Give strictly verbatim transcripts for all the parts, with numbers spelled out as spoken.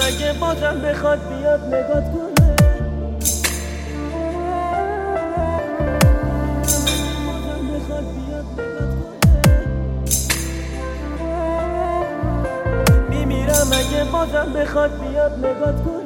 اگه بازم بخواد بیاد نگات کنه. میمیرم اگه بازم بخواد بیاد نگات کنه.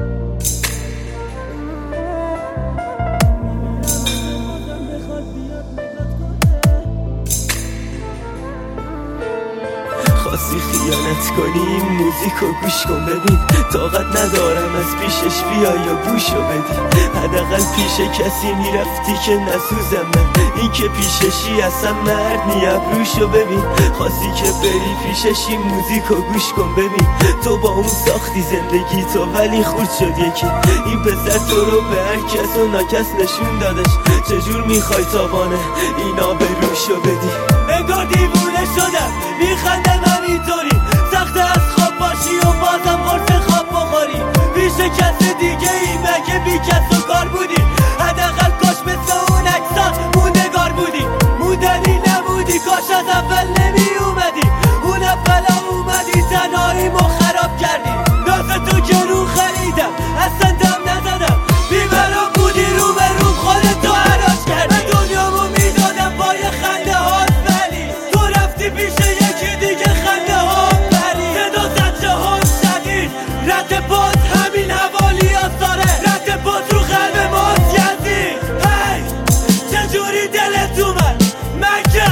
خواستی خیانت کنی این موزیکو گوش کن ببین، طاقت ندارم از پیشش بیا یا گوشو بدی. حداقل پیش کسی میرفتی که نسوزم من، این که پیششی اصلا مرد نی ابروشو ببین. خواستی که بری پیشش این موزیکو گوش کن ببین، تو با اون ساختی زندگی تو ولی خورد شد یکی. این پسر تو رو به هر کس و ناکس نشون دادش، چجور میخوای تاوانه اینا به روشو بدی. انگار دیوونه شدم میخندم همینطوری، سخت از خواب باشی و بازم قرص خواب بخوری. پیش کس دیگه ای مگه بی کس و کار بودی؟ حداقل کاش مثل اون اکسان موندگار بودی. موندنی نبودی کاش از اول نمی اومدی. اون اولا اومدی تنهاییمو خراب کردی. ناز تو که رو خریدم اصلا دم نزدم، بیبرا بودی رو به رو خودتو حراج کردی. من دنیامو میدادم با یه خنده هات ولی تو رفتی پیش یکی دیگه خنده ها بری. صدا زد جهان شدید رد پاس همین حوالی آثاره، رد پاس رو قلب ماست یزید. هی چجوری دلت اومد من که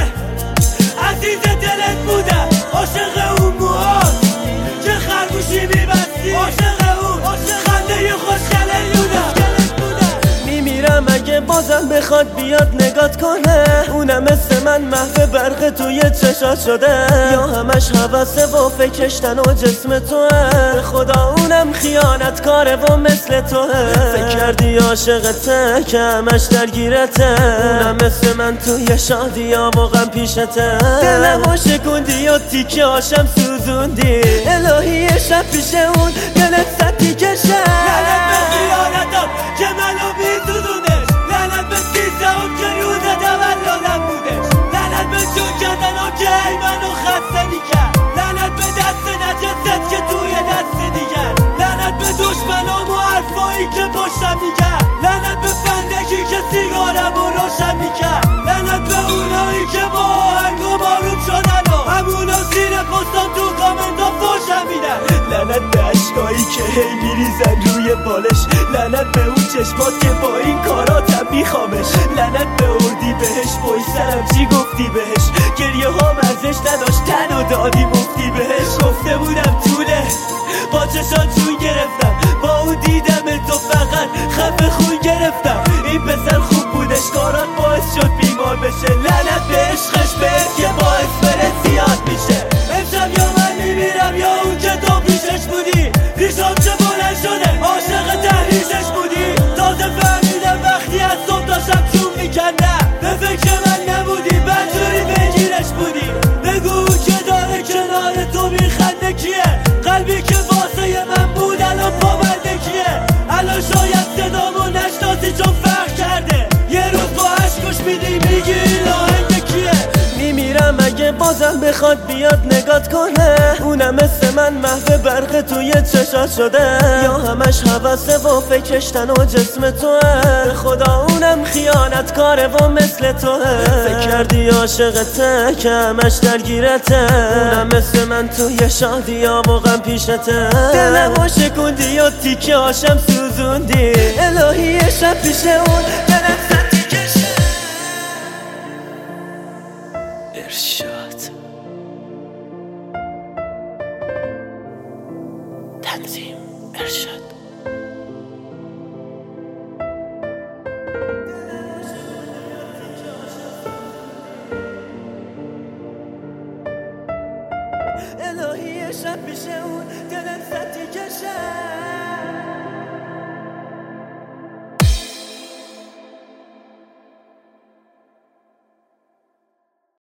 عزیز دلت بودم، عاشق اون موهات که خرگوشی میبستی، عاشق اون خنده خوشگله یودم. میمیرم اگه بازم بخواد بیاد نگات کنه. اونم مثل من محو برق توی چشات شده، یا همش حوثه و فکرش تنها جسم توه. به خدا اونم خیانت کاره و مثل توه. فکر کردی عاشقته که همش درگیرته، اونم مثل من توی شادی یا واقعا پیشته. دلمو شکوندی و تیکه هاشم سوزوندی، الهی شب پیش اون دلت زد تیکه شد. لعنت به خیانتم که منو میسوزونش، لعنت به کیسه‌ام که روز تولدم بودش، لعنت به جون کردنم که ای منو خسته میکرد، لعنت به دست نجست که توی دست دیگر، لعنت به دشمنام و حرفایی که پشتم میکرد، لعنت به فندکی که سیگارم رو روشن میکرد، لعنت به اونایی که با آهنگ و بارون شدن و همونا زیر پستم تو کامنت ها فوشم میدن، لعنت به عشقایی که هی میریزن روی بالش، لعنت به اون چشمات که با این کاراتم میخوامش، لعنت به اردی بهش پای سرم چی گفتی بهش، گریه ها ارزش نداشت تن و دادی مفتی بهش. گفته بودم طوله با چشات جون گرفتم، با اون دیدم تو فقط خفه خون گرفتم. این پسر خوب بودش کارات باعث شد بیمار بشه، لعنت به عشقش بهت که باعث بره زیاد میشه. امشب یا من میمیرم یا اون که تو پیشش بودی، ریشام چه بلند شده عاشق تحریشش بودی. تازه فهمیدم وقتی از صبح تا شب چون میکندم، به فکر من نبودی بدجوری بگیرش بودی. بگو که داره کنار تو میخنده کیه، قلبی که واسه من بود الان پابنده کیه. الان شاید صدامو نشناسی چون فرق کرده، یه روز با عشقش میدی میگی این آهنگ کیه. میمیرم اگه بازم بخواد بیاد نگات کنه، اونم مثل من محو برق توی چشات شده، یا همش حوثه و فکرش تنها جسم توه. به خدا اونم خیانت کاره و مثل توه. فکر کردی عاشقته که همش درگیرته، اونم مثل من توی شادی یا واقعا پیشته. دلمو شکوندی و تیکه هاشم سوزوندی، الهی شب پیش اون دلت زد تیکه شد. ارشاد تنظیم ارشاد. الهی شب پیش اون دلت زد تیکه شد.